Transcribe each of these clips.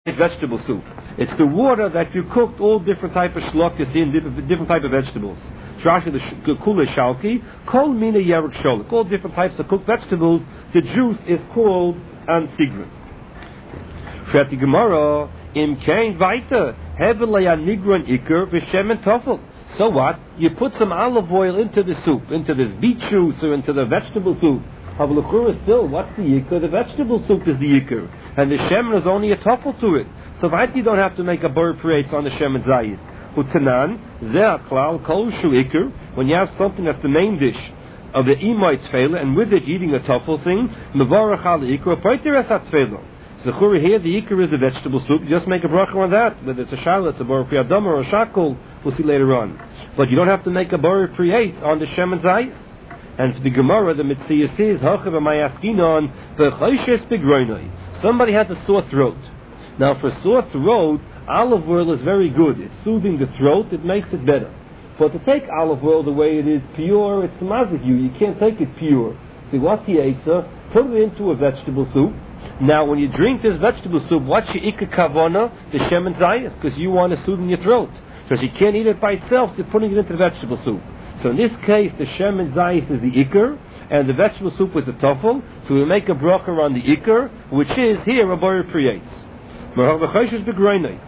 vegetable soup. It's the water that you cooked all different type of shlokas in, different type of vegetables. Trashi the kula shalki, kol mina yerek sholik. All different types of cooked vegetables. The juice is called antigrin. Freti Gemara im kain weiter hevelei anigron iker v'shemen tofel. So what? You put some olive oil into the soup, into this beet juice or into the vegetable soup. Havlachura still, what's the yikr? The vegetable soup is the yikr, and the shemen is only a tofel to it. So right, you don't have to make a bur prates on the shemen zayis. Utanan ze'aklal kol shu ikr. When you have something that's the main dish of the imoy tzfela, and with it eating a tofel thing, mevarach al ikr poiter es tzfela. So here the ikr is the vegetable soup. You just make a bracha on that, whether it's a shalat, a bar priyadama, or a shakol. We'll see later on. But you don't have to make a bar priyat on the shemen zayis. And to the Gemara, the Mitzvah says, somebody has a sore throat. Now, for sore throat, olive oil is very good. It's soothing the throat. It makes it better. But to take olive oil the way it is pure, it's mazik you. You can't take it pure. So what's the answer? Put it into a vegetable soup. Now, when you drink this vegetable soup, what's your ikka kavana? The shemen zayis, because you want to soothe your throat. Because you can't eat it by itself, you're putting it into the vegetable soup. So in this case, the shemen zayis is the ikr, and the vegetable soup is the tofel. So we make a bracha on the ikr, which is here a bar priyatz. Merhav begroinoi.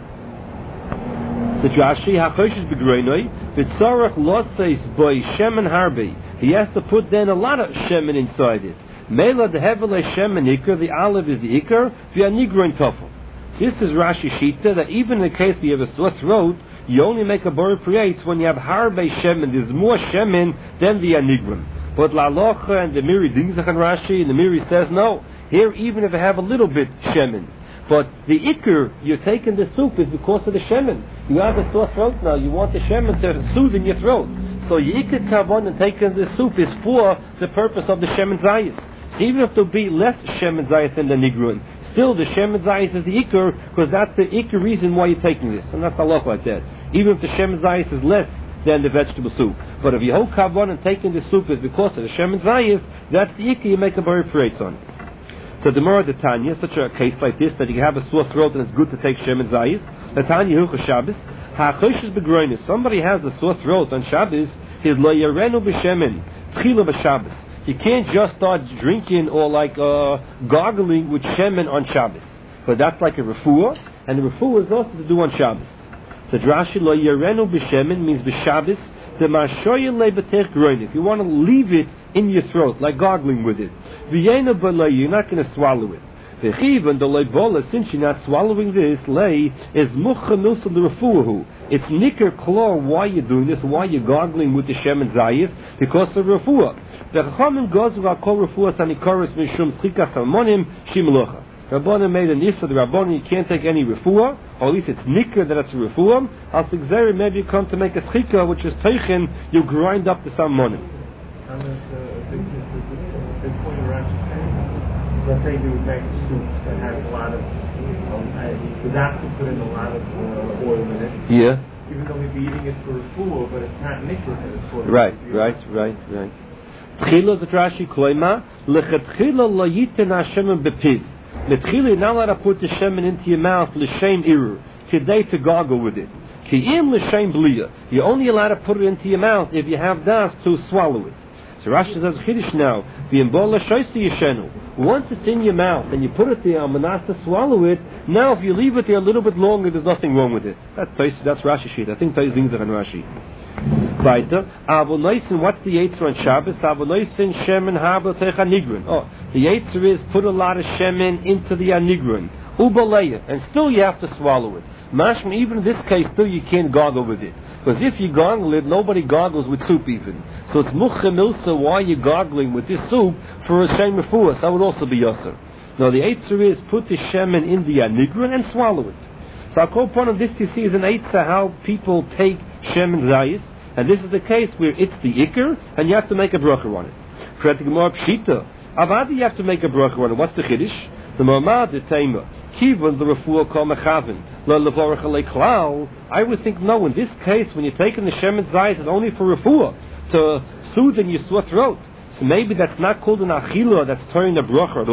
So Rashi hachoshes begroinoi v'tzarach losseis boy shemen harbi. He has to put then a lot of shemen inside it. Mela the hevel shemen ikr. The olive is the ikr. V'anigroin tofel. This is Rashi shita that even in the case we have a sore throat, you only make a bar priyatz when you have harbe shemen. There's more shemen than the anigron. But la locha and the Miri Dingzach and Rashi, and the Miri says no. Here, even if I have a little bit shemen, but the ikr you're taking the soup is because of the shemen. You have a sore throat now. You want the shemen to soothe in your throat. So your ikr kavon and taking the soup is for the purpose of the shemen zayis. So even if there be less shemen zayis than the anigron, still the shemen zayis is the ikr, because that's the ikr reason why you're taking this, and that's a lot like that. Even if the shemen zayis is less than the vegetable soup, but if you hold kavon and taking the soup is because of the shemen zayis, that's the ikr you make a bar prates on. So the more the Tanya, such a case like this that you have a sore throat and it's good to take shemen zayis. The Tanya Hilchos Shabbos, ha'choshes begroinus. Somebody has a sore throat on Shabbos. His lo yarenu b'shemen tchila b'Shabbos. You can't just start drinking or like gargling with shemen on Shabbos, but that's like a refuah, and the refuah is also to do on Shabbos. So Rashi lo yarenu b'shemen means b'Shabbos. The mashoyin lebetech groin. If you want to leave it in your throat, like gargling with it, v'yena b'lei, you're not going to swallow it. V'chivan the leibola, since you're not swallowing this, lei is muchanus the refuahu. It's nicker klor why you're doing this, why you're gargling with the shemen zayis, because of refuah. The Chachamim goes with our kol refuah sanikoris mishum tzchikas salmonim shimlocha. Rabbanim made an issa, the Rabbanim, you can't take any refuah, or at least it's nicker that it's a refuah. Al Sigzeri, maybe you come to make a tzchika, which is teichen, you grind up the salmonim. Let's say you would make soups that has a lot of, you'd have to put in a lot of oil in it. Yeah. Even though we'd be eating it for refuah, but it's not nicker, it's for right. Tchila the Rashi kloima lechatchila lo yiten hashemen bepiv. Letchila you're not allowed to put the shemen into your mouth l'shem irur today to gargle with it. Ki im l'shem b'liya. You're only allowed to put it into your mouth if you have das to swallow it. So Rashi says chiddush now v'imbola shoysi yishenu. Once it's in your mouth and you put it there on manas to swallow it, now if you leave it there a little bit longer, there's nothing wrong with it. That's Rashi sheet. I think those things are in Rashi. Weiter, avonoisin, what's the yetzer on Shabbos? Avonoisin shemen haba tech anigron. Oh, the yetzer is put a lot of shemen into the anigron. Ubaleya, and still you have to swallow it. Mashma, even in this case, still you can't gargle with it. Because if you gargle it, nobody gargles with soup even. So it's muchemilsa, why you're gargling with this soup for a shem refuah. That would also be yasser. Now the yetzer is put the shemen in the anigron and swallow it. So I'll call upon of this to see is an yetzer how people take shemen zayis. And this is the case where it's the ikr, and you have to make a bracha on it. For the Gemara pshita, avadi you have to make a bracha on it. What's the chiddush? The mamad the tema kivan the refuah kol mechaven lo levorach alei klal. I would think no. In this case, when you're taking the shemen zayis, it's only for refuah to soothe in your sore throat. So maybe that's not called an achila. That's turning the bracha at all.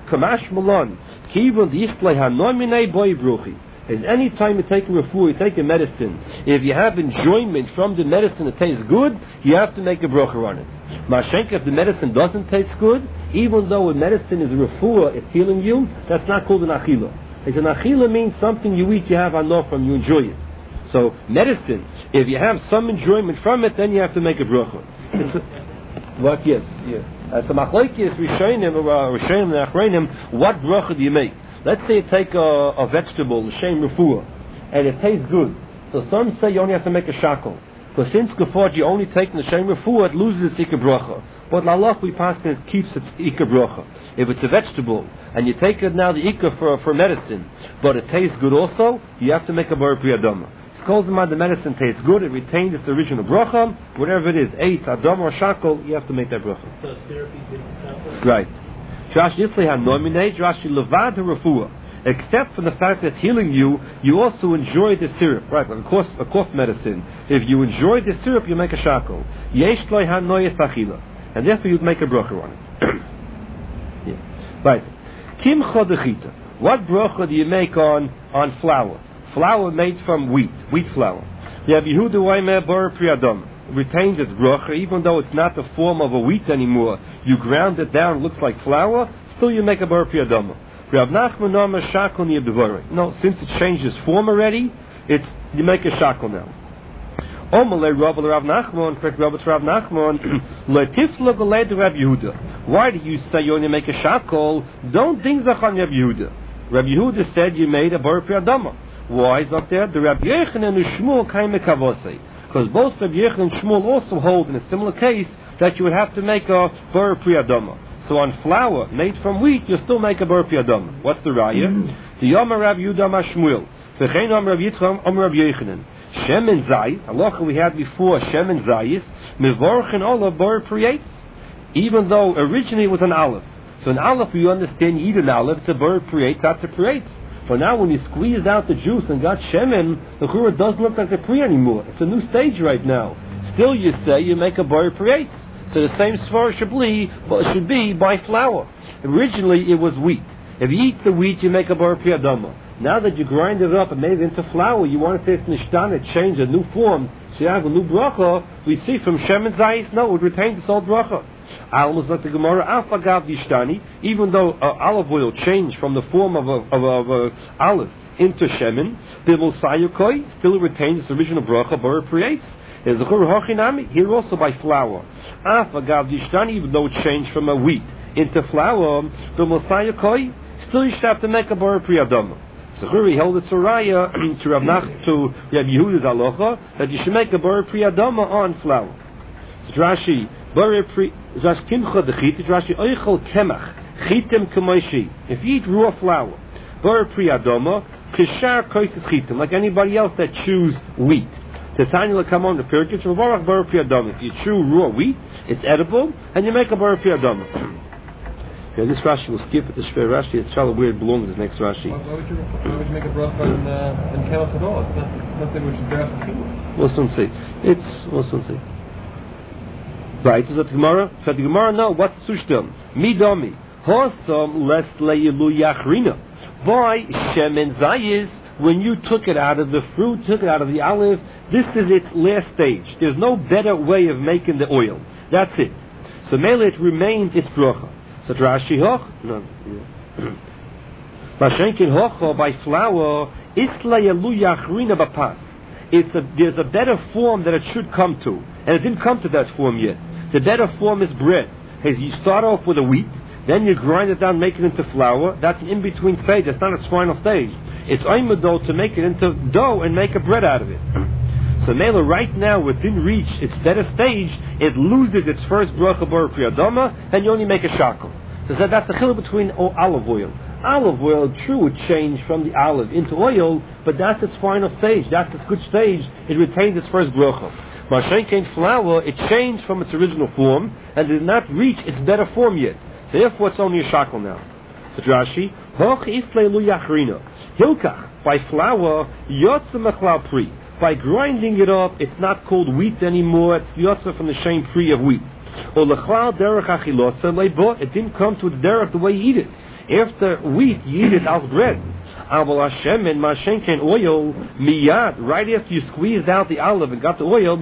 Kamash Malon, Kivan Display Hanomine Boy Bruchi. Is any time you take a refuah, you take a medicine, if you have enjoyment from the medicine that tastes good, you have to make a bracha on it. Mashenka, if the medicine doesn't taste good, even though a medicine is a refuah, it's healing you, that's not called an achila. It's an achila means something you eat, you have enough from, you enjoy it. So medicine, if you have some enjoyment from it, then you have to make a bracha. What? Yes. So machlokes rishonim or rishonim and achronim, what bracha do you make? Let's say you take a vegetable, l'shem refuah, and it tastes good. So some say you only have to make a shackle. Because since Gefort you only take the l'shem refuah, it loses its ikar bracha. But lalach we pass it keeps its ikar bracha. If it's a vegetable, and you take it now the ikar for medicine, but it tastes good also, you have to make a bar priyadama. It's called the medicine tastes good, it retains its original bracha, whatever it is, eitz, adam or shackle, you have to make that bracha. So therapy didn't. Right. Rashi levad refuah. Except for the fact that it's healing you, you also enjoy the syrup. Right, of course, a cough medicine. If you enjoy the syrup, you make a shackle. Yesh lo hanoyes achila, and therefore you'd make a bracha on it. Yeah. Right. Kim chodechita. What bracha do you make on flour? Flour made from wheat flour. You have Yehuda Waimer Bar Priyadam. Retains its bracha, even though it's not the form of a wheat anymore. You ground it down, it looks like flour, still you make a bar priyadama. No, since it changed its form already, you make a shackle now. Why do you say you only make a shackle? Don't think on Rabbi Yehuda. Rabbi Yehuda said you made a bar priyadama. Why is up there? The Rabbi Yochanan and Shmuel came to Kavosei. Because both Rabbi Yochanan and Shmuel also hold in a similar case that you would have to make a bar priyadama. So on flour made from wheat, you still make a bar priyadama. What's the raya? The Yom Rabbi Yehuda Shmuel, V'chein Am Rabbi Yitzchak Am Rabbi Yochanan. Shem and Zayis, halacha we had before, Shem and Zayis, Mevorchen Olav bar priyatz. Even though originally it was an olive. So an olive, you understand, you eat an olive, it's a bar priyatz, not a priyatz. For now, when you squeeze out the juice and got shemen, the chura doesn't look like a pri anymore. It's a new stage right now. Still, you say you make a bar priyatz. So the same svara should be by flour. Originally, it was wheat. If you eat the wheat, you make a bar priyadama. Now that you grind it up and made it into flour, you want to taste nishtana, change a new form, so you have a new bracha. We see from shemen zayis, no, it retains its old bracha. Almost like the Gemara, afagav dishtani, even though olive oil changed from the form of a olive into shemen, bimul still retains its original bracha, bar priyatz. Here also by flour. Afagav dishtani, even though it changed from a wheat into flour, bimul still you should have to make a bar priyadama. So here he held it Soraya to Rabbi Yehuda's halacha that you should make a bar priyadama on flour. So Rashi, if you eat raw flour, bar priyadama, kishar koises chitim, like anybody else that chews wheat. Tanya will come on the Pirkei, bar priyadama. If you chew raw wheat, it's edible, and you make a bar priyadama. Yeah, this Rashi will skip it. This Shver Rashi, it's probably where it belongs. This next Rashi. Why would you make a bracha on camel at all? It's nothing which is there for people. We'll soon see. We'll soon see. Right, is that the Gemara? So the Gemara, no, what's the Sushtam? Midami. Hosam les leilu yachrina. Why shemen zayis, when you took it out of the fruit, took it out of the olive, this is its last stage. There's no better way of making the oil. That's it. So mele it remains its bracha. So Rashi hoch, no. Mashenkin hoch by flour, isla yalu yachrina bapas. There's a better form that it should come to, and it didn't come to that form yet. The better form is bread. As you start off with a wheat, then you grind it down, make it into flour. That's an in-between stage. That's not its final stage. It's oimedo to make it into dough and make a bread out of it. So Mela, right now, within reach, its better stage, it loses its first bracha bar priyadama, and you only make a shackle. So that's the chiluk between olive oil. Olive oil, true, would change from the olive into oil, but that's its final stage. That's its good stage. It retains its first bracha. Mashenkein flour, it changed from its original form, and did not reach its better form yet. So therefore, it's only a shackle now. So Rashi, hoch isleilu yachrina. Hilkach, by flour, yotze mechlal pri. By grinding it up, it's not called wheat anymore. It's yotze from the same pri of wheat. Or lechlal derech achilotze leibo. It didn't come to its derech the way you eat it. After wheat, you eat it as bread. Aval Hashem and Mashenken oil miyad. Right after you squeezed out the olive and got the oil,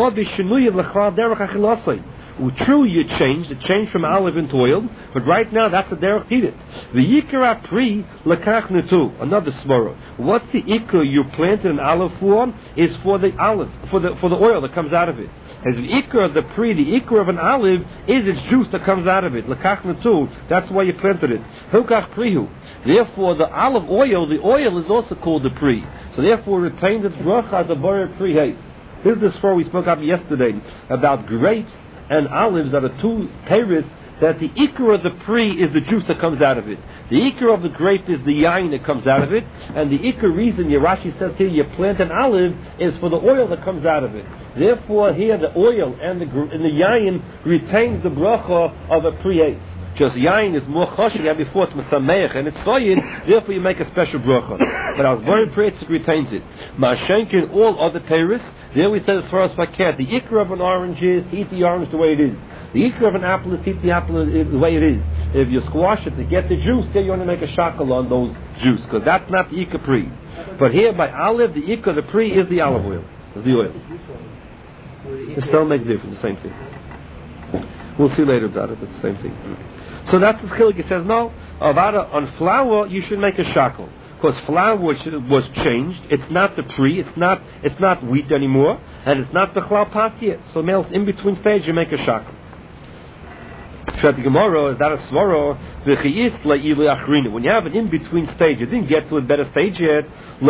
true, you changed. It changed from olive into oil, but right now that's the derech eat it. The ikra pri lekach netu. Another svara. What's the ikra you planted an olive for? Is for the olive, for the oil that comes out of it. As the ikra of the pri, the ikra of an olive is its juice that comes out of it. Lekach netu. That's why you planted it. Hukach prihu. Therefore, the olive oil, the oil is also called the pri. So therefore, it retains its bracha as a bar pri hay. This is the story we spoke about yesterday about grapes and olives that are two teres, that the ikra of the pri is the juice that comes out of it. The ikra of the grape is the yain that comes out of it, and the ikra reason Rashi says here you plant an olive is for the oil that comes out of it. Therefore, here the oil and the yain retains the bracha of a pri. Just yain is more choshev, before it's mesameach and it's soyin, therefore you make a special bracha. But as very pri it retains it. Mashenkin all other teres. There we said as far as paket, the ikra of an orange is to eat the orange the way it is. The ikra of an apple is to eat the apple the way it is. If you squash it to get the juice, then you want to make a shackle on those juice, because that's not the ikra pri. But here by olive, the ikra, the pri is the olive oil, is the oil. It still makes difference, the same thing. We'll see later about it, but the same thing. So that's the chilik. It says no, avada on flour you should make a shackle. Because flour was changed, it's not the pri, it's not wheat anymore, and it's not the chlal pas yet. So males in between stage you make a shackle. The Gemara is that a svara when you have an in between stage, you didn't get to a better stage yet. Is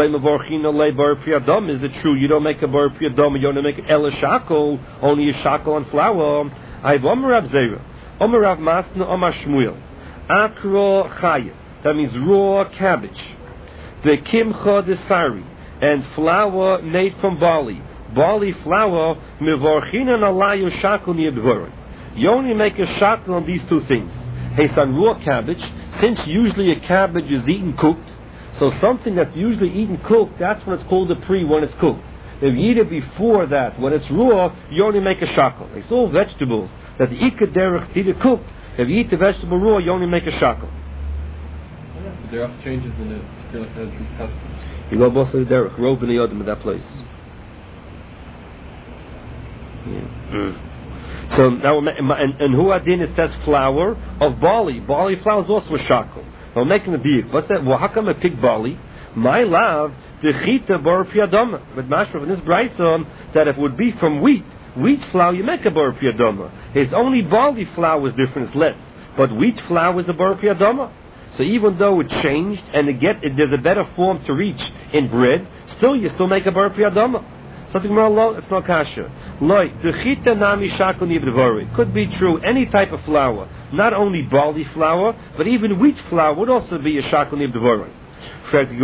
it true you don't make a bar priyadam, you don't make a shackle, only a shackle on flour? I have Rav Zera, Rav Masna, Omar Shmuel, Akro Chayet. That means raw cabbage. The kimcha de sari, and flour made from barley flour, mevorchinan alayu shakel niyadvorin. You only make a shakel on these two things. Hey, son, raw cabbage, since usually a cabbage is eaten cooked, so something that's usually eaten cooked, that's when it's called a pri, when it's cooked. If you eat it before that, when it's raw, you only make a shakel. It's all vegetables that the ikad derech eat it cooked. If you eat the vegetable raw, you only make a shakel. There are changes in it. You go both of the derech, Rov and the Yodam at that place. Yeah. So now, and who adin it says flour of barley. Barley flour is also a shakel. Now making the beef. What's that? Well, how come I pick barley? My love, the chita bar piyadama. But mashrav in this brayson that if it would be from wheat flour, you make a bar piyadama. It's only barley flour is different, it's less. But wheat flour is a bar piyadama. So even though it changed and there's a better form to reach in bread, you still make a bar piyadama. Something more low, it's not kasha. Could be true, any type of flour, not only barley flour, but even wheat flour would also be a shakel nib devorin. Let us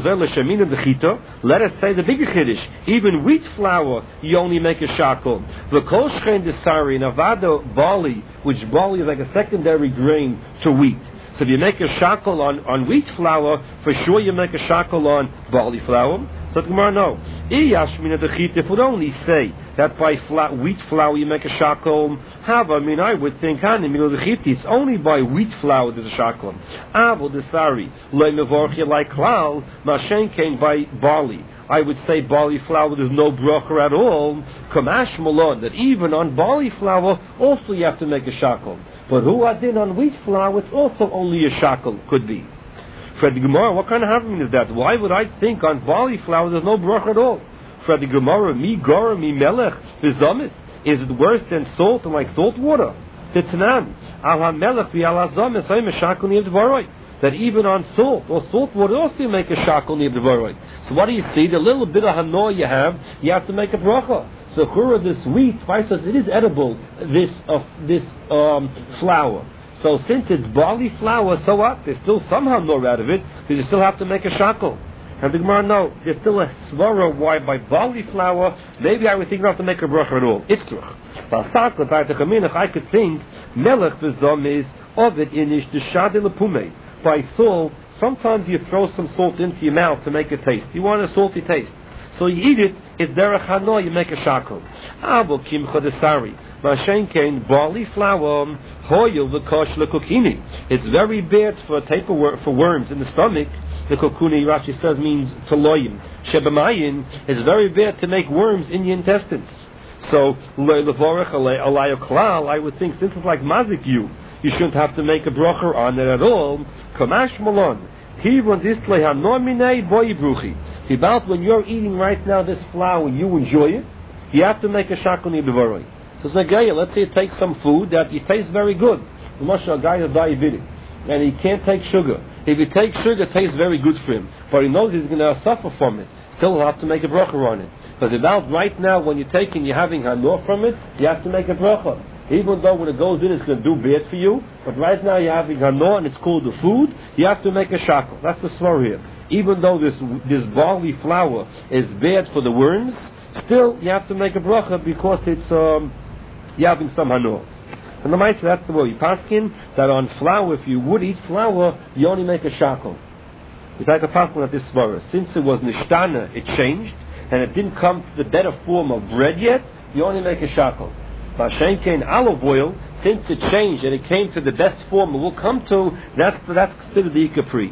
say the bigger chiddush, even wheat flour you only make a shakel. The kol shchein desari, navada barley, which barley is like a secondary grain to wheat. So if you make a shakel on wheat flour, for sure you make a shakel on barley flour. So the Gemara no. If would only say that by wheat flour you make a shakel, I would think it's only by wheat flour there's a shakel. Avo desari like klal mashen came by barley. I would say barley flour there's no bracha at all. Kamash malon that even on barley flour also you have to make a shakel. But who adin on wheat flour it's also only a shakel could be. Fred the Gemara, what kind of having is that? Why would I think on barley flour there's no bracha at all? Fred the Gemara, mi gora, mi melech, vizamis. Is it worse than salt and like salt water? Titanan, al ha-melech vi al ha-zamis, I'm a shakel niv devaroi. That even on salt or salt water also you make a shakel niv devaroi. So what do you see? The little bit of hanoah you have to make a bracha. So chura, this wheat, says it is edible, this flour. So since it's barley flour, so what? There's still somehow more out of it, but you still have to make a shakel. And the Gemara, no, there's still a svara why by barley flour, maybe I would think not to make a bracha at all. It's true. I could think, melech v'zom is ovid inish d'shade lepume. By salt, sometimes you throw some salt into your mouth to make it taste. You want a salty taste. So you eat it, it's derech hano, you make a shackle. Abo kimcha desari. Mashenkein, barley flour, hoyel v'kosh lekokini. It's very bad for worms in the stomach. The kokuni, Rashi says, means taloyim. Shebamayin is very bad to make worms in the intestines. So, I would think, since it's like mazik you shouldn't have to make a bracha on it at all. Kamash malon. About when you're eating right now this flour, you enjoy it, you have to make a shakoni b'varoi. So it's like, let's say you take some food that it tastes very good. A guy is diabetic, and he can't take sugar. If he takes sugar, it tastes very good for him, but he knows he's going to suffer from it. Still he'll have to make a bracha on it. Because about right now, when you're having hanor from it, you have to make a bracha. Even though when it goes in, it's going to do bad for you, but right now you're having hanor and it's called the food, you have to make a shackle. That's the svara here. Even though this barley flour is bad for the worms, still you have to make a bracha because it's you're having some hanor. And the mitzvah, that's the way you paskin that on flour, if you would eat flour, you only make a shackle. You take a paskin at this svara. Since it was nishtana, it changed, and it didn't come to the better form of bread yet, you only make a shackle. Bashenkein olive oil, since it changed and it came to the best form it will come to, that's considered the ikapri.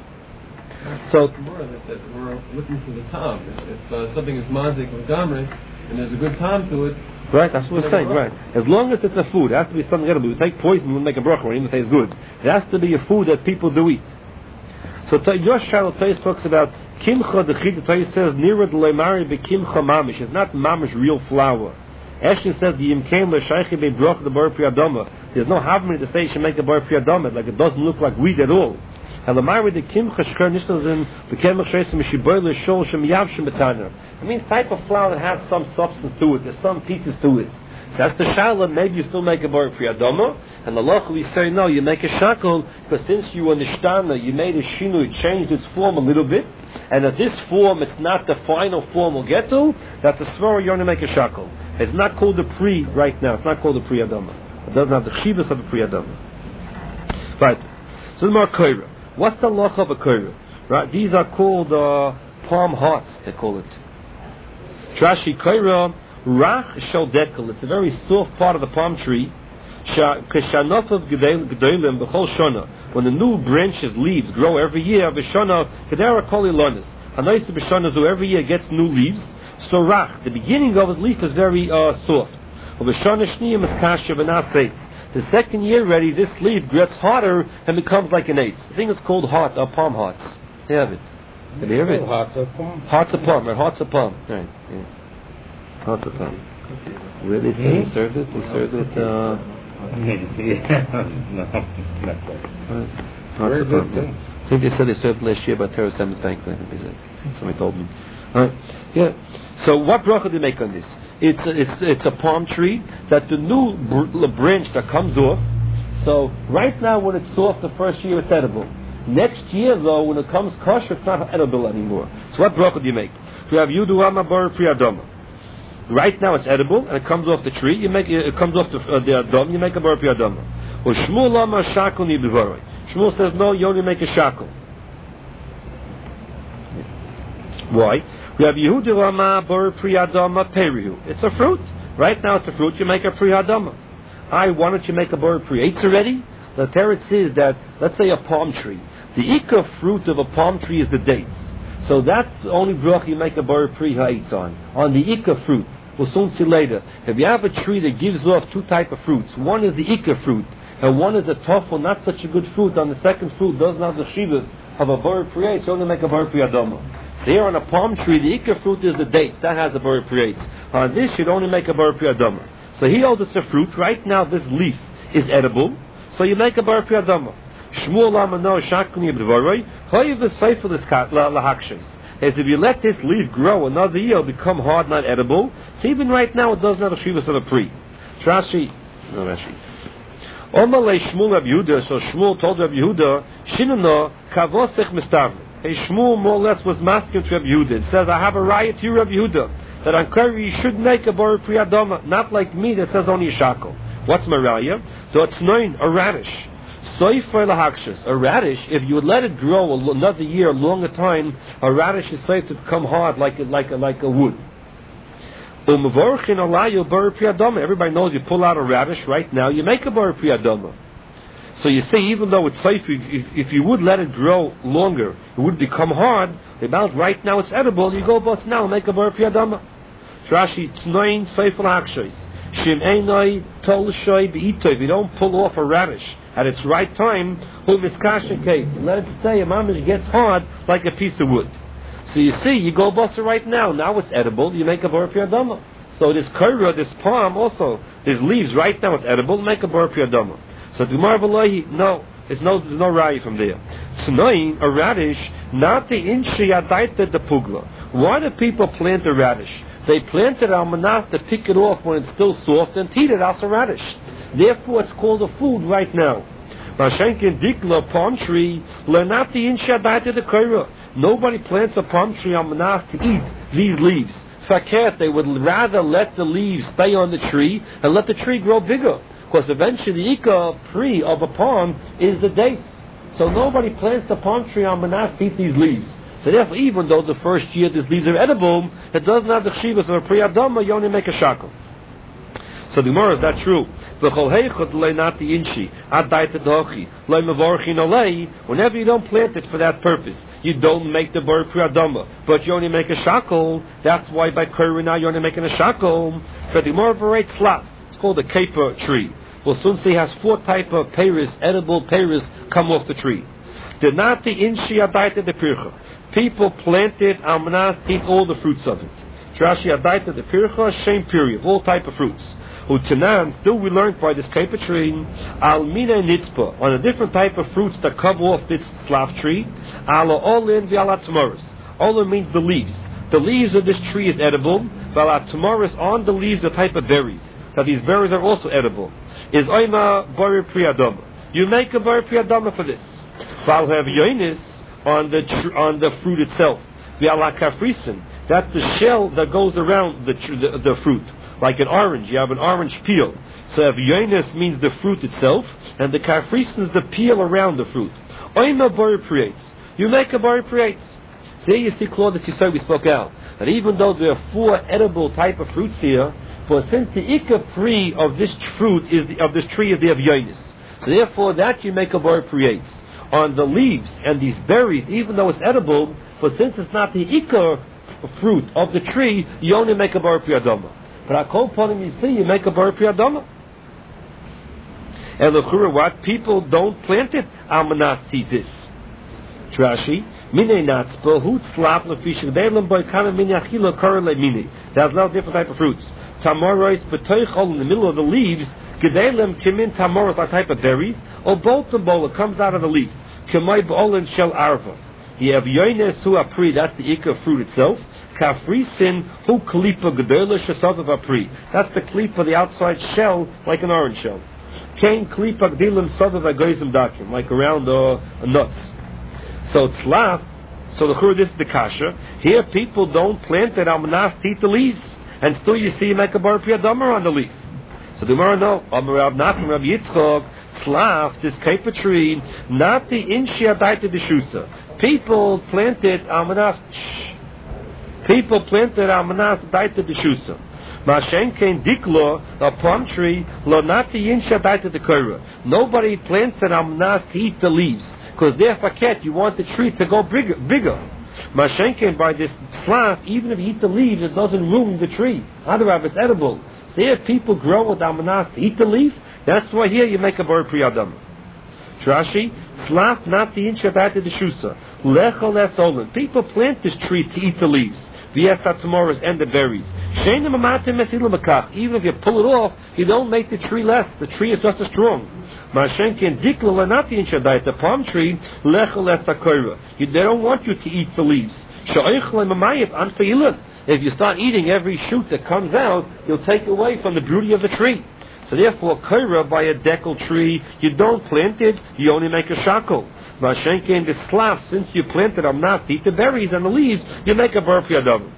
So we're looking for the time. If something is mazik or gamri, and there's a good time to it. Right, that's what we're saying, right. As long as it's a food, it has to be something edible. You take poison, you make a bracha, even if it tastes good. It has to be a food that people do eat. So Yosh Shalom talks about kimcha, the chid, the says, nirad leimari bekimcha mamish. It's not mamish real flour. Actually says the imkein l'shaychi bebrach the bar priyadama. There's no havmini to say you should make a bar priyadama, like it doesn't look like wheat at all. And the mari the kimcha shkar nishtazin bekemach shaysim mishiboy l'shol shem yavshim betaner. It means type of flour that has some substance to it. There's some pieces to it. So that's the shalom. Maybe you still make a bar priyadama, and the loch we say no, you make a shackle because since you were nishtana, you made a shinu, it changed its form a little bit, and at this form it's not the final form we'll get to. That's a svara. You're going to make a shackle. It's not called a pri right now. It's not called a pri adama. It doesn't have the chivas of a pri adama. Right. So the more koira. What's the loch of a koira? Right. These are called palm hearts. They call it. Trashi koira rach shel dekel. It's a very soft part of the palm tree. Keshanofav gedolim b'chol shona. When the new branches, leaves grow every year, b'shona kedera kol ilonis. Anayis b'shona so every year gets new leaves. So rach, the beginning of his leaf is very soft. The second year already, this leaf gets harder and becomes like an eighth. I think it's called palm hearts. They have it. Have you heard it? Hearts of palm. Hearts of palm, right? Hearts of palm. Right. Yeah. Hearts of palm. Where they served it? They served it. Hearts of palm. I think they said they served last year by Terra Sam's banquet. Somebody told me. All right. Yeah. So what bracha do they make on this? It's a palm tree that the new branch that comes off. So right now when it's soft, the first year it's edible. Next year though, when it comes kosher, it's not edible anymore. So what bracha do you make? You have Yuduama Bar Priyadama. Right now it's edible and it comes off the tree. It comes off the Adam. You make a Bar Priyadama. Or Shmuel Lama Shakel Ni B'varoi. Shmuel says no, you only make a shakel. Why? We have Yehuda Rama Bar Priyadama Perihu. It's a fruit. Right now it's a fruit. You make a Priyadama. Why don't you make a Bar Pri? It's already. The teretz is that, let's say a palm tree. The ikka fruit of a palm tree is the dates. So that's the only bracha you make a Bar Pri ha'itz on the ikka fruit. We'll soon see later. If you have a tree that gives off two types of fruits, one is the ikka fruit, and one is a tofu, not such a good fruit. On the second fruit doesn't have the shivas of a Bar Pri, so only make a Bar Priyadama. So here on a palm tree, the ikka fruit is the date. That has a Bar Pri. On this, you'd only make a Bar Priyadama. So he holds it's a fruit. Right now, this leaf is edible. So you make a Bar Priyadama. Shmuel Lamano Shakuni B'Dvaroi. Hoyev the Seifel is lahakshis. As if you let this leaf grow another year, it'll become hard, not edible. So even right now, it doesn't have a shivas of a pri. Rashi. Omalei Shmuel Rab Yehuda. So Shmuel told Rab Yehuda, Shinano Kavosech Mistav. Hey, Shmuel more or less was masculine to Rab Yehuda. It says, I have a riot to you, Rab Yehuda, that on Curry you should make a Bar Priyadama, not like me that says only a shakel. What's my raya? So it's known, a radish. A radish, if you would let it grow another year, a longer time, a radish is safe to become hard like a wood. Everybody knows you pull out a radish right now, you make a bar priyadama. So you see, even though it's safe, if you would let it grow longer, it would become hard. About right now it's edible, you go bust now and make a bar priyadama. Rashi Tznoin Seifel Hakshois. Shim Einoi Tol Shoy Beitoi. If you don't pull off a radish at its right time, let it stay. A mamish gets hard like a piece of wood. So you see, you go bust it right now. Now it's edible. You make a bar priyadama. So this kaira, this palm also, there's leaves right now. It's edible. Make a bar priyadama. So the Marvalahi, no, there's no raya from there. Tznoin, a radish, not the inshi adaita the pugla. Why do people plant a radish? They plant it al manas to pick it off when it's still soft and eat it as a radish. Therefore, it's called a food right now. Mashenkin dikla palm tree, lenati inshadaita the kaira. Nobody plants a palm tree al manas to eat these leaves. Fakat, they would rather let the leaves stay on the tree and let the tree grow bigger. Because eventually the ikka tree of a palm is the date. So nobody plants the palm tree al manas to eat these leaves. So therefore, even though the first year these leaves are edible, it doesn't have the chivas of a priyadama, you only make a shackle. So the Gemara, is that true? Whenever you don't plant it for that purpose, you don't make the bar priyadama, but you only make a shackle. That's why by Kurah now you're only making a shackle. So the Gemara operates flat. It's called a kepa tree. Well, soon see has 4 type of peris, edible peris, come off the tree. Denati inshi adaita de pircha. People planted almanas to eat all the fruits of it. Trashi adaita de pircha, same period, all type of fruits. Utanan, still we learned by this kepa tree, almina nitzpa, on a different type of fruits that come off this slav tree, ala olin v'ala tamaris. Olin means the leaves. The leaves of this tree is edible, v'ala tamaris, on the leaves a type of berries. Now these berries are also edible. Is oima bar priyadama. You make a bar priyadama for this. V'al have yonis, on the fruit itself. V'ala kafrisin, that's the shell that goes around the fruit. Like an orange, you have an orange peel. So if yonis means the fruit itself, and the kafrisin is the peel around the fruit. Oima bar priyates. You make a bar priyates. So here you see, Claude, that you said we spoke out. That even though there are 4 edible type of fruits here, but since the ikka pri of this fruit of this tree is the yonis, so therefore that you make a bar priyates. On the leaves and these berries, even though it's edible, but since it's not the ikka fruit of the tree, you only make a bar priyadama. But I call upon you see, you make a bar priyadama. And l'chura, what? People don't plant it, almanas titis. Trashi, mine natzpa, hut slap, lefishik, de'elam boy, kana mine achila, korele mine. There's no different type of fruits. Tamarois, betoichol, in the middle of the leaves, gedelim, kimin, tamaros, are type of berries, or both the bowl, it comes out of the leaf. Kemai b'olin shel arva. You have yoines hu apri, that's the ikka fruit itself. Kafrisin hu klipa gedola shesadav apri. That's the klipa, the outside shell, like an orange shell. Kain klipa gdilim sadav agoizim dakim, like around nuts. So it's laf. So the chur, this is the kasha. Here people don't plant it almanas to eat the leaves, and still you see you make a bar priyadama on the leaf. So the Gemara no. Amar Nachman Rav Yitzchok Slav, this kepa tree, not the inshi adaita deshusa. People planted almanas. People planted almanas adaita deshusa. Mashenkein diklo, a palm tree, lo not the inshi adaita dekora. Nobody plants an almanas to eat the leaves, because they're faket. You want the tree to go bigger. Mashenkein, by this slav, even if you eat the leaves, it doesn't ruin the tree. Otherwise, it's edible. So if people grow with almanas to eat the leaf, that's why here you make a bar priyadama. Trashi, slaf not the inch about the shusa. Lechol esolin. People plant this tree to eat the leaves. V'yesat tomorrows and the berries. Sheinem amatim esilim akach. Even if you pull it off, you don't make the tree less. The tree is just as strong. Mashenkin dikla not the inch about the palm tree. Lechol esakoira. They don't want you to eat the leaves. Sha'ichle mamayit anfeilat. If you start eating every shoot that comes out, you'll take away from the beauty of the tree. So therefore, kaira by a decal tree, you don't plant it, you only make a shackle. Mashenke in the slav, since you planted amnas to eat the berries and the leaves, you make a bar priyadama.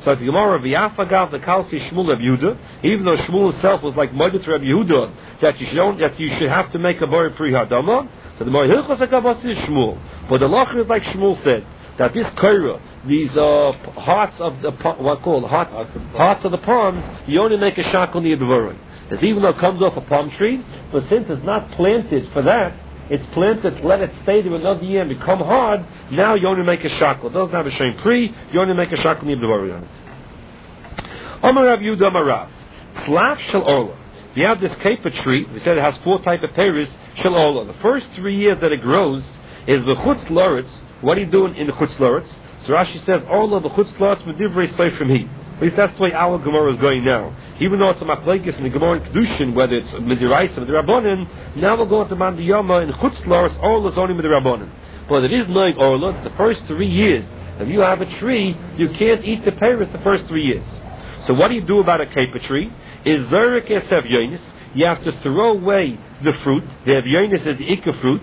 So the Gemara, V'yafagav the Kalsi Shmuel Rabbi Yehuda, even though Shmuel himself was like Moed to Rabbi Yehuda, that you should have to make a Bor Pri Hadama. So the Gemara Hilchos HaKavos is Shmuel, but the Lachar is like Shmuel said, that this kaira, these hearts of the hearts of the palms, you only make a shakel near the Dvarim. That even though it comes off a palm tree, but since it's not planted for that, it's planted to let it stay there another year and become hard. Now you only make a shakel. It doesn't have a shem pri. You only make a shakel near the Dvarim. Amar Rav Yehuda Amar Rav, Tzlaf shel Orla. You have this caper tree. We said it has 4 types of peris shel Orla. The first 3 years that it grows is the chutz loretz. What are you doing in the chutz loretz? So Rashi says, Orla the chutz loretz medivrei from he. At least that's the way our Gemara is going now. Even though it's a machlekes in the Gemara in Kedushin, whether it's midiraisa or midirabanan, now we'll go into Mandiyama in chutz loretz. Orla is only midirabanan. But it is knowing Orla. The first 3 years, if you have a tree, you can't eat the peris the first 3 years. So what do you do about a caper tree? Is zerek esev yonis. You have to throw away the fruit. The yonis is the ikka fruit.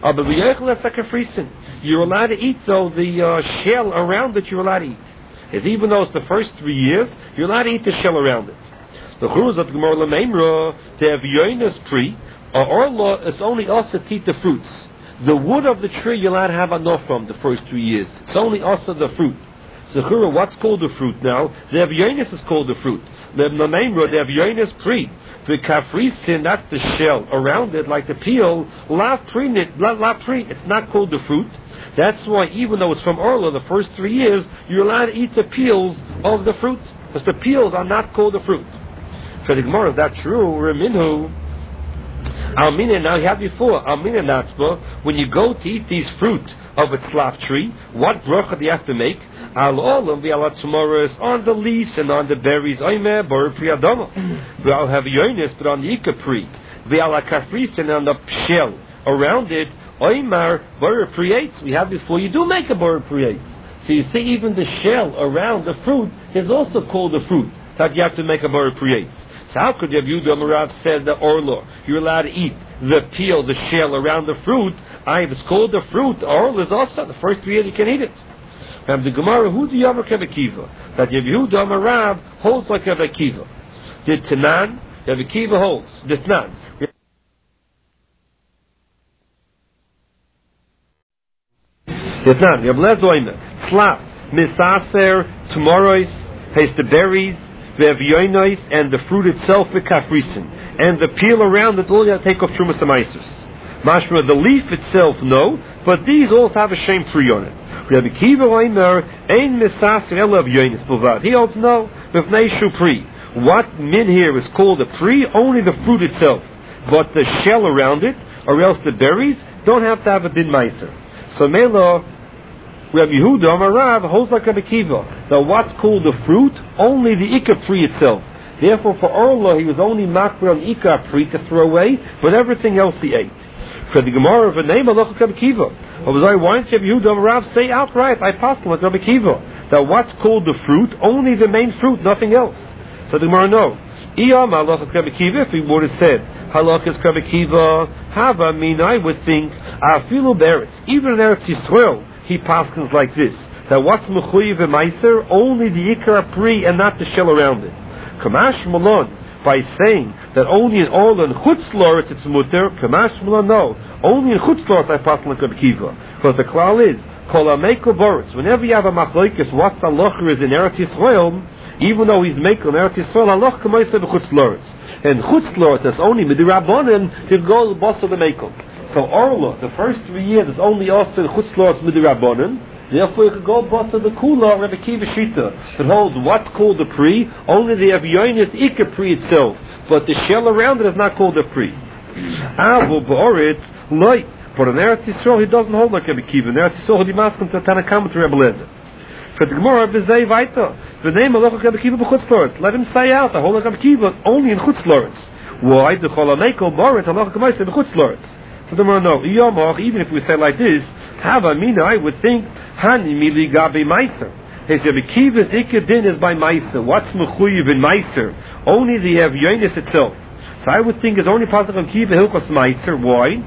You're allowed to eat, though, the shell around it you're allowed to eat. As even though it's the first 3 years, you're allowed to eat the shell around it. The churuz of the Gemara Lememra, to have yonis pri, or law, it's only also to eat the fruits. The wood of the tree you're allowed to have enough from the first 3 years. It's only also the fruit. So churuz, what's called the fruit now? The have yonis is called the fruit. The Lememra, the have yonis pri. The kafrisin, that's the shell around it, like the peel. La pri, it's not called the fruit. That's why even though it's from Orla, the first 3 years, you're allowed to eat the peels of the fruit, because the peels are not called the fruit. So the Gemara, is that true? Reminhu, Almina, now you have before, Almina Natzba, when you go to eat these fruit of a tzlaf tree, what bracha do you have to make? Al olam v'al tomorrows on the leaves and on the berries. Oimer bar pri adama. V'al have yonis, but on the ikka pri. V'al kafris and on the shell around it. Oimer bar pri eitz. We have before you do make a bar pri eitz. So you see, even the shell around the fruit is also called the fruit. That you have to make a bar pri eitz. So how could Rav Yehuda Amar Rav said that Orla, you're allowed to eat the peel, the shell around the fruit? If it's called the fruit, Orla is also the first 3 years you can eat it. And the Gemara, who do you have a Akiva? That Rav Yehuda Amar Rav holds like Rav Akiva. The Tanan, Rav Akiva holds. The Tanan. The Tanan, Rav Lezer Oimer. Slap, Misaser, tomorrows, has the berries, the avionois, and the fruit itself, the kafrisin. And the peel around it, all you have to take off Trumas Amaisus. Mashma, the leaf itself, no, but these all have a shame free on it. Rabbi Kiva Oimer, Ein Misaser Elav Yonis Bovad. He holds no, B'fnei Shu Pri. What min here is called a pri, only the fruit itself. But the shell around it, or else the berries, don't have to have a din meiser. So Mela, Rabbi Yehuda Amar Rav holds like Rabbi Kiva. Now what's called the fruit? Only the ikka pri itself. Therefore for Orla, he was only makber on ikka pri to throw away, but everything else he ate. For the Gemara of a name, Allah Rabbi Kiva. Why don't Rabbi Yehuda Amar Rav say outright, I pass with Rabbi Kiva, that what's called the fruit? Only the main fruit, nothing else. So the Gemara no. Iyam Allah Rabbi Kiva, if he would have said, Halakas Rabbi Kiva, Hava, mean I would think, Afilu Beretz, even in Eretz Yisrael, he paskins like this, that what's mechuyev v'meiser, only the ikar pri and not the shell around it. Kamash Malon, by saying that only in all in chutz loretz it's mutter, Kamash Malon, no, only in chutz loretz I paskin like Rabbi Kiva. Because the klal is, kol ameiko boretz, whenever you have a machlokes, what's halacha is in Eretz Yisrael, even though he's making Eretz Yisrael, halacha k'meiser v'chutz loretz. And chutz loretz, that's only midirabanan, to go the boss of the mekel. So Orla, the first 3 years is only also the chutz loretz midirabanan. Therefore, you could go boss of the kula Rabbi Kiva Shita that holds what's called the pri. Only the avyonis ikka pri itself, but the shell around it is not called the pri. Avu ba'oretz light, but in Eretz Yisrael he doesn't hold like Rabbi Kiva. In Eretz Yisrael he maskim to Tanakama to Rabbi Lezer. For the Gemara b'zei vayta, the name of Rabbi Kiva b'chutz loretz. Let him say out the whole of Rabbi Kiva only in chutz loretz. Why the cholameko boretz halacha k'maisa b'chutz loretz? So the Gemara no. Even if we say like this, Hava mina, I would think Hani mili gabi meiser. His Rabbi Kiva's ikka din is by meiser. What's mechuyev in meiser? Only the avyonis itself. So I would think it's only possible to keep a hilchos meiser. Why?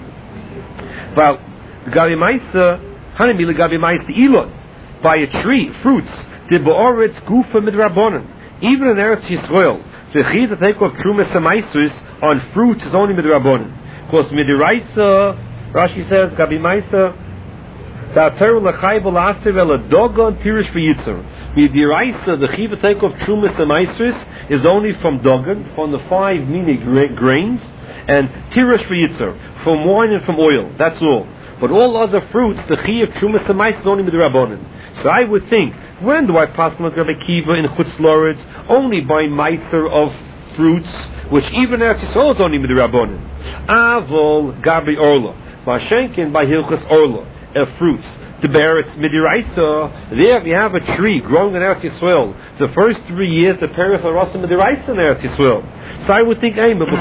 Well, gabi meiser, Hani mili gabi meiser ilon. By a tree, fruits, the Ba'oretz Gufa Midrabanan. Even in Eretz Yisrael, the Chiyuv to take off Trumas Amaisus on fruits is only Midrabanan. Because Midiraisa, Rashi says, Gabi Maisa, Ta'ateru l'chai v'l'aser v'l'dogon tirish v'yitzur. Midiraisa, the Chiyuv to take off Trumas Amaisus is only from dogon, from the 5 mini grains, and tirish v'yitzur, from wine and from oil. That's all. But all other fruits, the Chiyuv Trumas Amaisus is only Midrabanan. So I would think, when do I pass on Rabbi Kiva in Chutz Loretz? Only by meiser of fruits, which even Eretz Yisrael is only Midrabanan. Avol Gabi Orla, Mashenkin by Hilchas Orla, fruits. The Beretz Midiraisa, there we have a tree growing in Eretz Yisrael. The first 3 years, the Peretz are also Midiraisa in Eretz Yisrael. So I would think, I would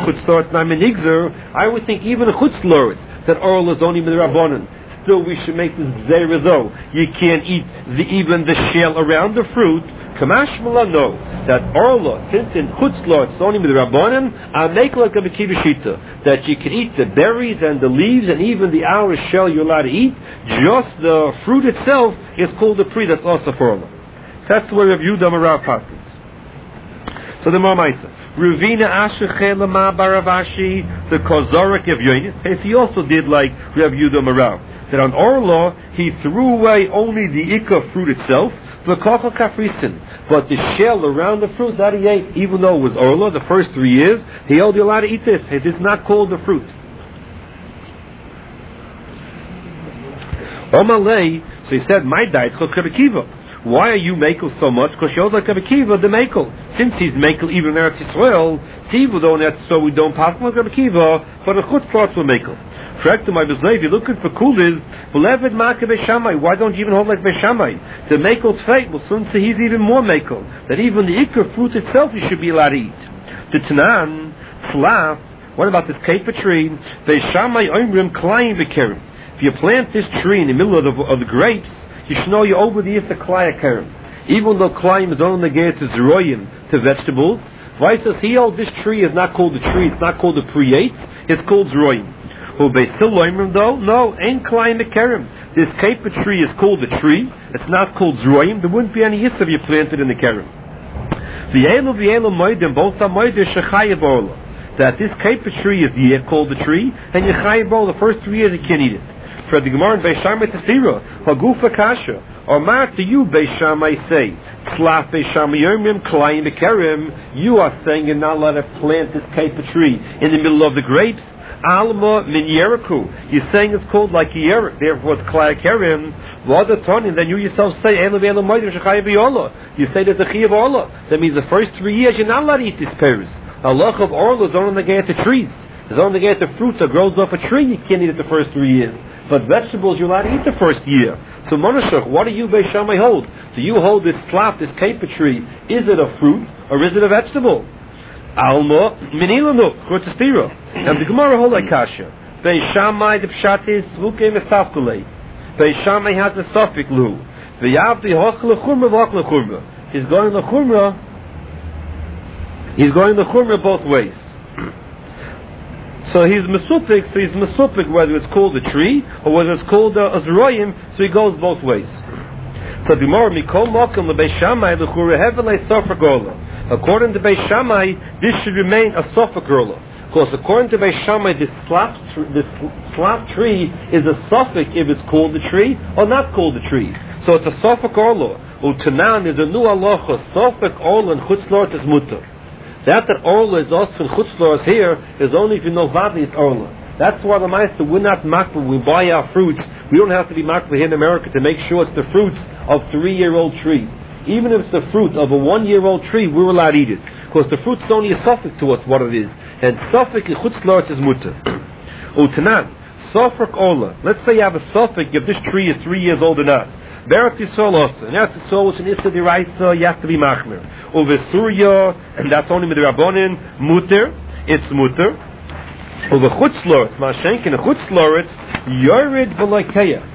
think even a Chutz Loretz, that Orla is only Midrabanan. Still, we should make this zera though. You can't eat even the shell around the fruit. Kamash Mala know that Orla, since in Chutz Loretz it's only with the Rabbanan, I make like a Mekiva Shita, that you can eat the berries and the leaves and even the outer shell you're allowed to eat. Just the fruit itself is called a pri, that's also for Orla. That's the way Rav Yehuda Marav passes. So the Marmaisa. Ravina Ashechela Ma Baravashi, the Kozorik of Yonis. He also did like Rav Yehuda Marav. That on Orla, he threw away only the Ikka fruit itself, but the shell around the fruit that he ate, even though it was Orla, the first 3 years, he held you allowed to eat this. It is not called the fruit. Omalei, so he said, my diet is called Rabbi Kiva. Why are you makel so much? Because you hold like Rabbi Kiva, the makel. Since he's makel even in Eretz Yisrael, even though that's so we don't pass like Rabbi Kiva, but the chutz starts with makel. Correct to my business. If you're looking for coolies, why don't you even hold like Beishamai? The makel's fate will soon say he's even more makel. That even the ikar fruit itself you should be allowed to eat. The Tanan, Flaf, what about this kepa tree? Beishamai oimrim klayim v'kerim. If you plant this tree in the middle of the grapes, you should know you're over the Yisra klaya kerim. Even though klayim is only negated to zeroyim, to vegetables, why says he held this tree is not called a tree, it's not called a priate, it's called zeroyim. Though? No, ain't Klein Mekerim. This kepa tree is called a tree. It's not called Zroyim. There wouldn't be any Yisrael if you planted in the Kerim. V'yelu moedim, both are moedim shechayev orla. That this kepa tree is called a tree, and yechayev orla, the first 3 years you can't eat it. For the Gemara in Beishamai Tefira, Hagufa Kasha, or Mar to you Beishamai say, Tzlaf Beishamai Yomim Klein Mekerim, you are saying you're not allowed to plant this kepa tree in the middle of the grapes. Alma min Yeriku. You're saying it's called like Yerik, therefore it's Klaya Kerim. Then you yourself say, you say there's a Chi of Orla. That means the first 3 years you're not allowed to eat these pears. Allah of Orla is only get the trees. It's only get the fruit that grows off a tree. You can't eat it the first 3 years. But vegetables you're allowed to eat the first year. So Monashach, what do you Beishamai hold? Do you hold this slap, this kepa tree? Is it a fruit or is it a vegetable? Alma minilanu kurtastira, and the Gemara hold like kasha. Beishamai the pshat is luke mesafkule. Beishamai has a suffix lu. V'yavdi hoch lechumra v'hoch lechumra. He's going lechumra. He's going lechumra both ways. So he's mesupik. So he's mesupik whether it's called a tree or whether it's called a zroyim. So he goes both ways. So the Gemara mikol mokem leBeishamai lechura heavenly suffer gola. According to Beis Shammai, this should remain a Sofak Urla. Because according to Beis Shammai, this slap tree is a Sofak if it's called a tree or not called a tree. So it's a Sofak Urla. Utanan is a new halacha. Sofak Urla and Chutz Loretz is mutter. That Urla is also in Chutz Loretz here is only if you know Vadi it's Urla. That's why the Meister, we're not makbel. We buy our fruits. We don't have to be makbel here in America to make sure it's the fruits of 3-year-old trees. Even if it's the fruit of a 1-year-old tree, we're allowed to eat it. Because the fruit's only a suffix to us, what it is. And suffix in Chutz Loretz is mutter. Utanan, Sofak Ola. Let's say you have a suffix if this tree is 3 years old or not. Beretz Yisrael also. And Eretz Yisrael, which in Issa D'Oraisa, you have to be machmer. Over Surya, and that's only with the Rabbonin, mutter. It's mutter. Over Chutz Loretz, Mashenkin, Chutz Loretz, Yored V'Loikeya.